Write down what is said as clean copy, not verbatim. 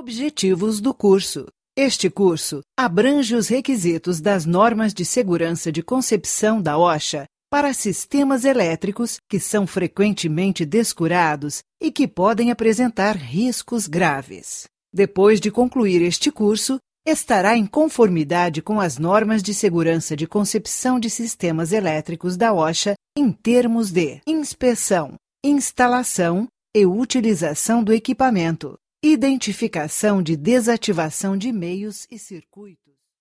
Objetivos do curso. Este curso abrange os requisitos das normas de segurança de concepção da OSHA para sistemas elétricos que são frequentemente descurados e que podem apresentar riscos graves. Depois de concluir este curso, estará em conformidade com as normas de segurança de concepção de sistemas elétricos da OSHA em termos de inspeção, instalação e utilização do equipamento, identificação de desativação de meios e circuitos.